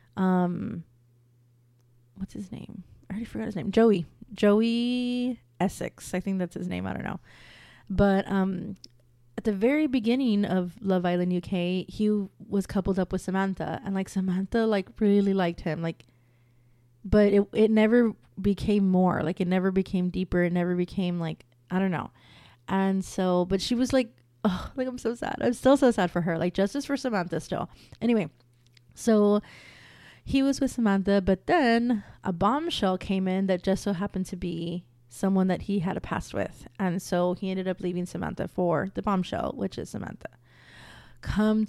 what's his name? I already forgot his name. Joey Essex. I think that's his name. I don't know. But at the very beginning of Love Island UK, he was coupled up with Samantha, and like Samantha like really liked him, like, but it never became more, like it never became deeper, it never became like, I don't know. And so, but she was like, oh, like I'm so sad. I'm still so sad for her. Like justice for Samantha still. Anyway, so he was with Samantha, but then a bombshell came in that just so happened to be someone that he had a past with. And so he ended up leaving Samantha for the bombshell, which is Samantha. Cut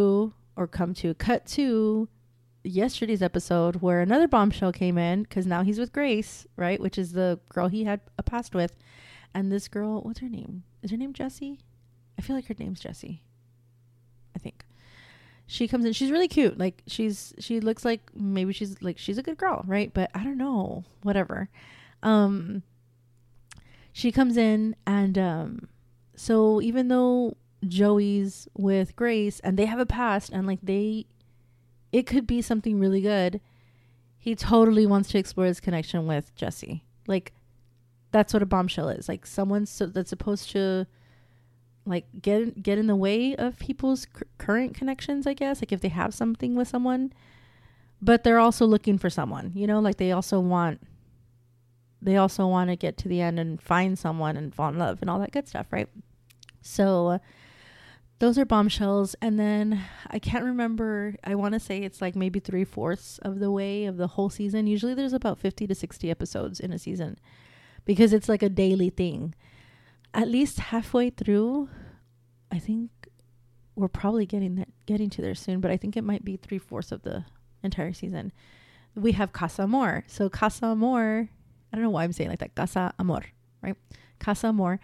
to yesterday's episode where another bombshell came in, because now he's with Grace, right? Which is the girl he had a past with. And this girl, what's her name? Is her name Jessie? I feel like her name's Jessie. I think. She comes in. She's really cute. Like she looks like maybe she's a good girl, right? But I don't know. Whatever. She comes in, and so even though Joey's with Grace and they have a past, and like it could be something really good, he totally wants to explore his connection with Jessie. Like that's what a bombshell is. Like someone that's supposed to like get in the way of people's current connections, I guess, like if they have something with someone, but they're also looking for someone, you know, like they also want to get to the end and find someone and fall in love and all that good stuff, right? So those are bombshells. And then I can't remember, I want to say it's like maybe 3/4 of the way of the whole season. Usually there's about 50 to 60 episodes in a season because it's like a daily thing. At least halfway through, I think we're probably getting to there soon, but I think it might be 3/4 of the entire season. We have Casa Amor. So Casa Amor, I don't know why I'm saying like that. Casa Amor, right? Casa Amor.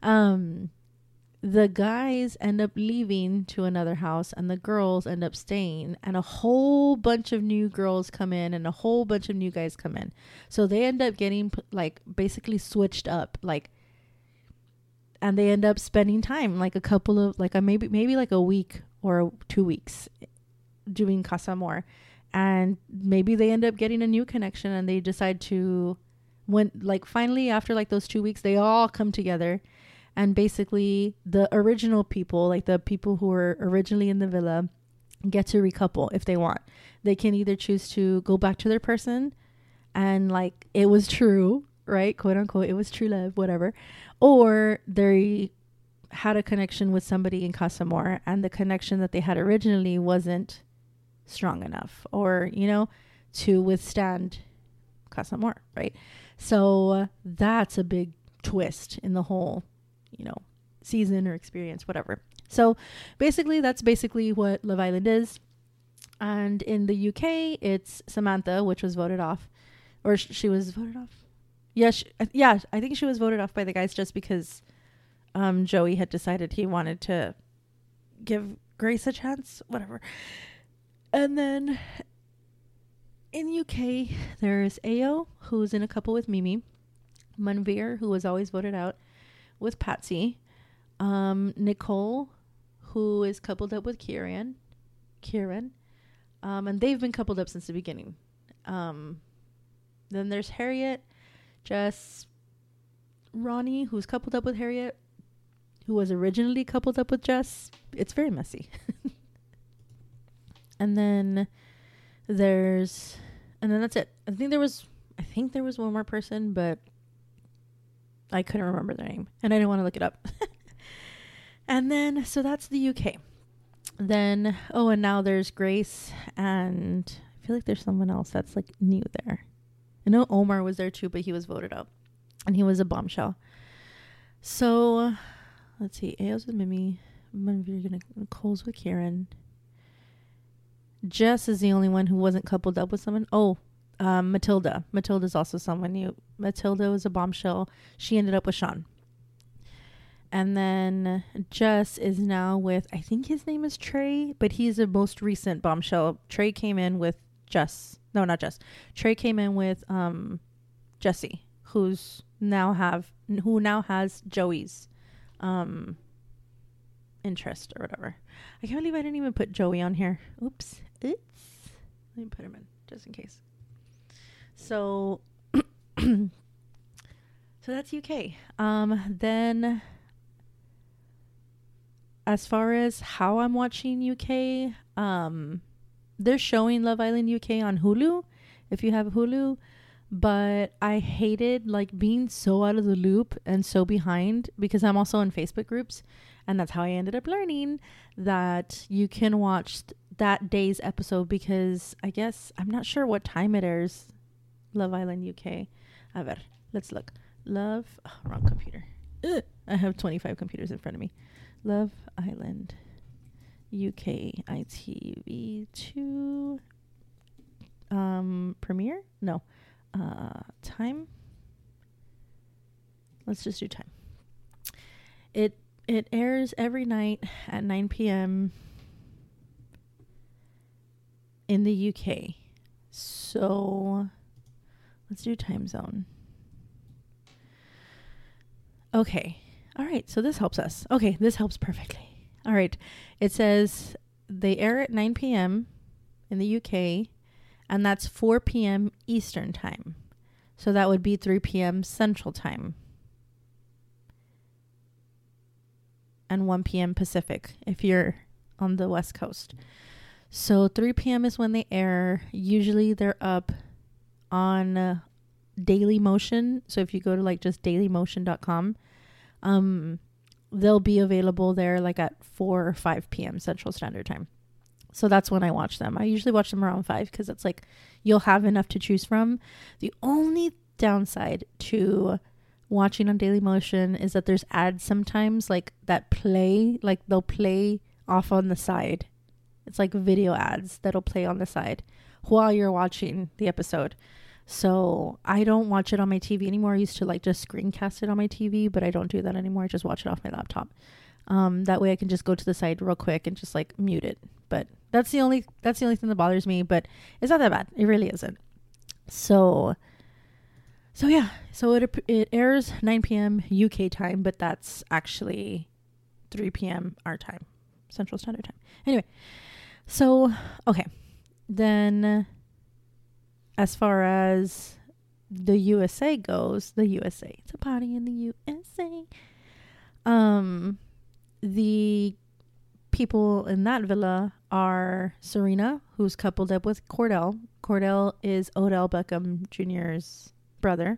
The guys end up leaving to another house, and the girls end up staying, and a whole bunch of new girls come in and a whole bunch of new guys come in. So they end up getting like basically switched up, like, and they end up spending time, like a couple of, like maybe like a week or 2 weeks doing Casa Amor. And maybe they end up getting a new connection, and they decide to, when like finally after like those 2 weeks, they all come together. And basically the original people, like the people who were originally in the villa, get to recouple if they want. They can either choose to go back to their person and like it was true, right? Quote unquote, it was true love, whatever. Or they had a connection with somebody in Casa Amor, and the connection that they had originally wasn't strong enough, or, you know, to withstand Casa Amor, right? So that's a big twist in the whole, you know, season or experience, whatever. So basically that's basically what Love Island is. And in the UK it's Samantha, which was voted off, or she was voted off. Yeah, I think she was voted off by the guys just because Joey had decided he wanted to give Grace a chance, whatever. And then in UK there's Ayo, who's in a couple with Mimi, Manveer, who was always voted out with Patsy, Nicole, who is coupled up with Kieran, and they've been coupled up since the beginning. Then there's Harriet, Jess, Ronnie, who's coupled up with Harriet, who was originally coupled up with Jess. It's very messy. And then that's it. I think there was one more person, but I couldn't remember their name and I didn't want to look it up. And then, so that's the UK. Then, and now there's Grace, and I feel like there's someone else that's like new there. I know Omar was there too, but he was voted out and he was a bombshell. So let's see. Ayo's with Mimi. Nicole's with Karen. Jess is the only one who wasn't coupled up with someone. Matilda. Matilda's also someone new. Matilda was a bombshell. She ended up with Sean. And then Jess is now with, I think his name is Trey, but he's a most recent bombshell. Trey came in with Jess. No, not Jess. Trey came in with Jesse, who now has Joey's interest or whatever. I can't believe I didn't even put Joey on here. Oops. Let me put him in just in case. So so that's UK. Then as far as how I'm watching UK, they're showing Love Island UK on Hulu, if you have Hulu, but I hated like being so out of the loop and so behind, because I'm also in Facebook groups, and that's how I ended up learning that you can watch that day's episode, because I guess I'm not sure what time it airs. Love Island UK. A ver, let's look. Wrong computer. I have 25 computers in front of me. Love Island UK ITV2 premiere? No. Time. Let's just do time. It airs every night at 9 p.m. in the UK. So let's do time zone. Okay. All right. So this helps us. Okay. This helps perfectly. All right. It says they air at 9 p.m. in the UK, and that's 4 p.m. Eastern time. So that would be 3 p.m. Central time. And 1 p.m. Pacific if you're on the West Coast. So 3 p.m. is when they air. Usually they're up on Daily Motion. So if you go to like just dailymotion.com, they'll be available there like at 4 or 5 p.m. Central Standard Time. So that's when I watch them. I usually watch them around 5 because it's like you'll have enough to choose from. The only downside to watching on Daily Motion is that there's ads sometimes like that play, like they'll play off on the side. It's like video ads that'll play on the side while you're watching the episode. So I don't watch it on my TV anymore. I used to like just screencast it on my TV, but I don't do that anymore. I just watch it off my laptop. That way I can just go to the side real quick and just like mute it. But that's the only thing that bothers me, but it's not that bad. It really isn't. So yeah. So it airs 9 p.m. UK time, but that's actually 3 p.m. our time, Central Standard Time. Anyway, so okay. Then as far as the USA goes, it's a party in the USA. The people in that villa are Serena, who's coupled up with Cordell. Cordell is Odell Beckham Jr.'s brother.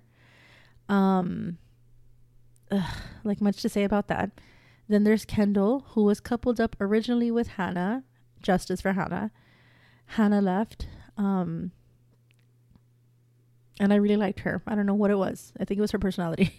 Like much to say about that. Then there's Kendall, who was coupled up originally with Hannah. Justice for Hannah. Hannah left. And I really liked her. I don't know what it was. I think it was her personality.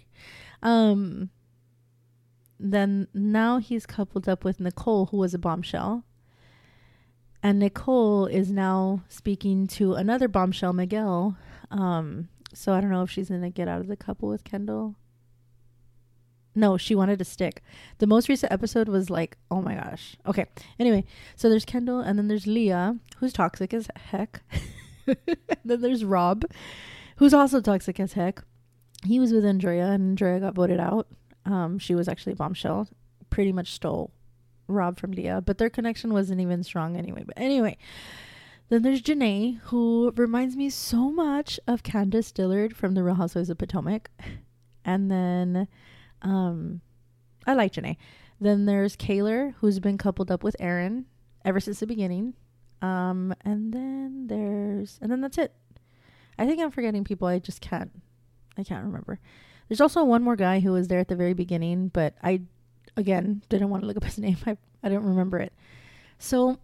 Then now he's coupled up with Nicole, who was a bombshell. And Nicole is now speaking to another bombshell, Miguel. So I don't know if she's going to get out of the couple with Kendall. No, she wanted to stick. The most recent episode was like, oh my gosh. Okay. Anyway, so there's Kendall, and then there's Leah, who's toxic as heck. Then there's Rob, who's also toxic as heck. He was with Andrea, and Andrea got voted out. She was actually a bombshell. Pretty much stole Rob from Leah, but their connection wasn't even strong anyway. But anyway, Then there's Janae, who reminds me so much of Candace Dillard from The Real Housewives of Potomac. And then I like Janae. Then there's Kaylor, who's been coupled up with Aaron ever since the beginning. And then that's it. I think I'm forgetting people. I can't remember. There's also one more guy who was there at the very beginning, but I, again, didn't want to look up his name. I don't remember it. So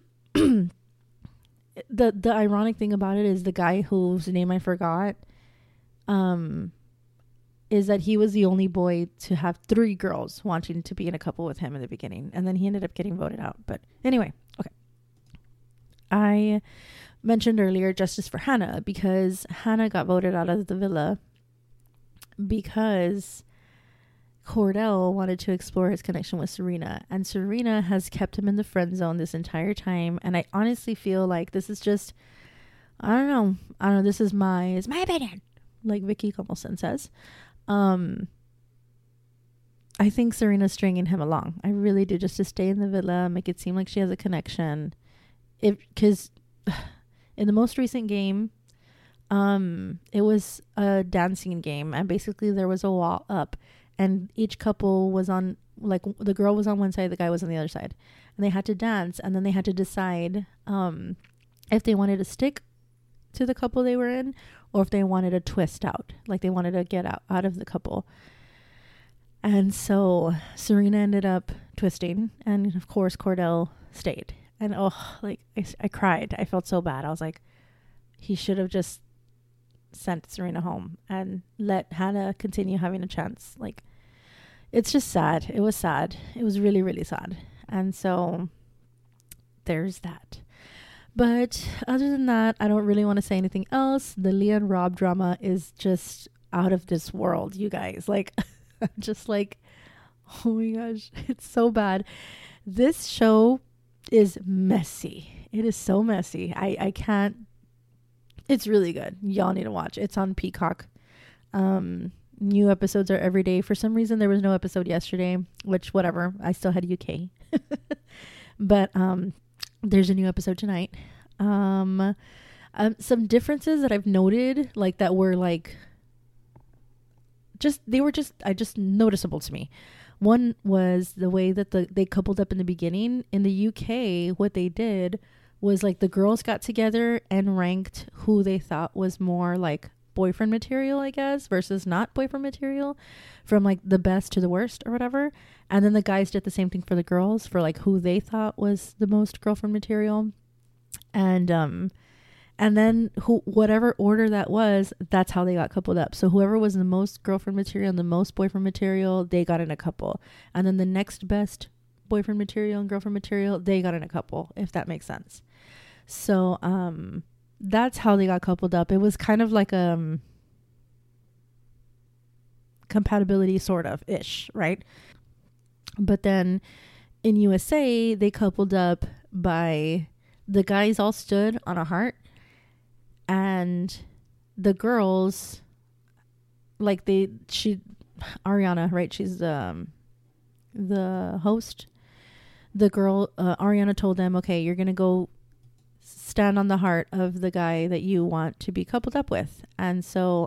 the ironic thing about it is the guy whose name I forgot, is that he was the only boy to have 3 girls wanting to be in a couple with him in the beginning. And then he ended up getting voted out. But anyway, okay. I mentioned earlier justice for Hannah, because Hannah got voted out of the villa because Cordell wanted to explore his connection with Serena, and Serena has kept him in the friend zone this entire time. And I honestly feel like this is just, I don't know, this is my opinion, like Vicky Comelson says. I think Serena's stringing him along. I really do, just to stay in the villa, make it seem like she has a connection. Because in the most recent game, it was a dancing game, and basically there was a wall up, and each couple was on, like, the girl was on one side, the guy was on the other side, and they had to dance, and then they had to decide if they wanted to stick to the couple they were in, or if they wanted to twist out, like they wanted to get out of the couple. And so Serena ended up twisting, and of course Cordell stayed. And I cried. I felt so bad. I was like, he should have just sent Serena home and let Hannah continue having a chance. Like, it's just sad. It was sad. It was really, really sad. And so there's that. But other than that, I don't really want to say anything else. The Leah and Rob drama is just out of this world, you guys. Like, just like, oh my gosh, it's so bad. This show is messy. It is so messy. I can't. It's really good. Y'all need to watch. It's on Peacock. New episodes are every day. For some reason, there was no episode yesterday, which, whatever. I still had UK. But there's a new episode tonight. Some differences that I've noted, like, that were like, they were just noticeable to me. One was the way that they coupled up in the beginning. In the UK, what they did was, like, the girls got together and ranked who they thought was more like boyfriend material, I guess, versus not boyfriend material, from like the best to the worst or whatever. And then the guys did the same thing for the girls, for like who they thought was the most girlfriend material. And then whatever order that was, that's how they got coupled up. So whoever was the most girlfriend material and the most boyfriend material, they got in a couple. And then the next best boyfriend material and girlfriend material, they got in a couple, if that makes sense. So that's how they got coupled up. It was kind of like compatibility sort of ish, right? But then in USA, they coupled up by the guys all stood on a heart, and the girls, like Ariana, right? She's the host. The girl, Ariana, told them, okay, you're going to go stand on the heart of the guy that you want to be coupled up with. And so,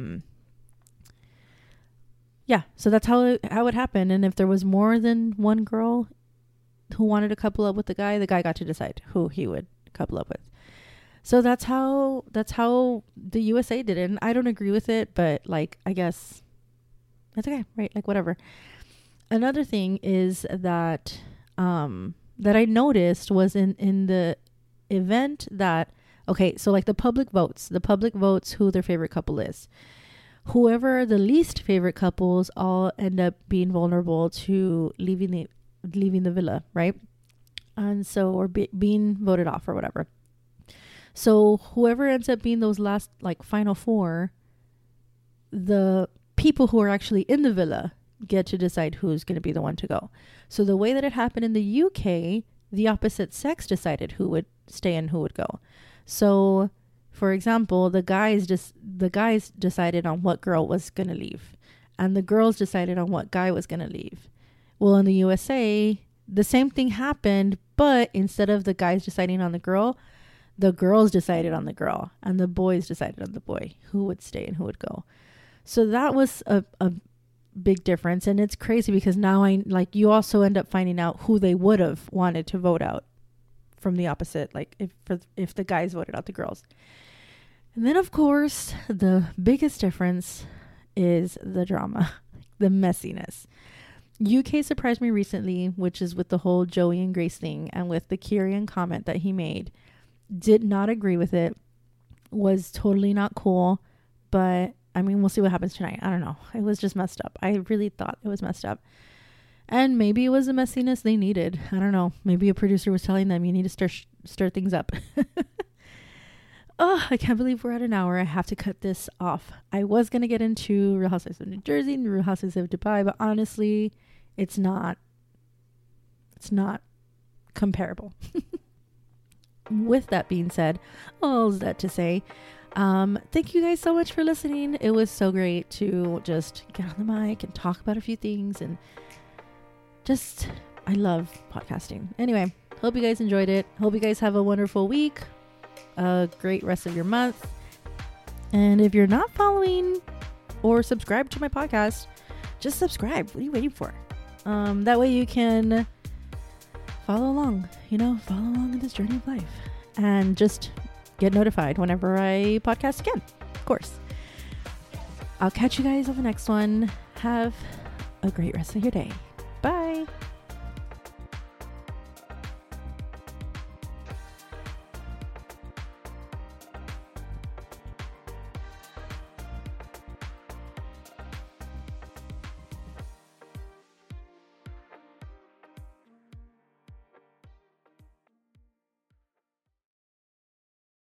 yeah, so that's how it happened. And if there was more than one girl who wanted to couple up with the guy got to decide who he would couple up with. So that's how the USA did it. And I don't agree with it, but like, I guess that's okay, right? Like, whatever. Another thing is that that I noticed was in the event that, okay, so like the public votes who their favorite couple is. Whoever the least favorite couples all end up being vulnerable to leaving the villa, right? And so, or being voted off or whatever. So whoever ends up being those last, like, final 4, the people who are actually in the villa get to decide who's going to be the one to go. So the way that it happened in the UK, the opposite sex decided who would stay and who would go. So, for example, the guys decided on what girl was going to leave, and the girls decided on what guy was going to leave. Well, in the USA, the same thing happened, but instead of the guys deciding on the girl, The girls decided on the girl and the boys decided on the boy who would stay and who would go. So that was a big difference. And it's crazy because now you also end up finding out who they would have wanted to vote out from the opposite. Like if the guys voted out the girls. And then of course, the biggest difference is the drama, the messiness. UK surprised me recently, which is with the whole Joey and Grace thing and with the Kieran comment that he made. Did not agree with it. Was totally not cool. But I mean, we'll see what happens tonight. I don't know. It was just messed up. I really thought it was messed up. And maybe it was the messiness they needed. I don't know. Maybe a producer was telling them you need to stir things up. Oh, I can't believe we're at an hour. I have to cut this off. I was going to get into Real Housewives of New Jersey and Real Housewives of Dubai, but honestly, it's not comparable. With that being said, all that to say, thank you guys so much for listening. It was so great to just get on the mic and talk about a few things and just, I love podcasting. Anyway, hope you guys enjoyed it. Hope you guys have a wonderful week. A great rest of your month. And if you're not following or subscribed to my podcast, just subscribe. What are you waiting for? That way you can follow along in this journey of life and just get notified whenever I podcast again, of course. I'll catch you guys on the next one. Have a great rest of your day.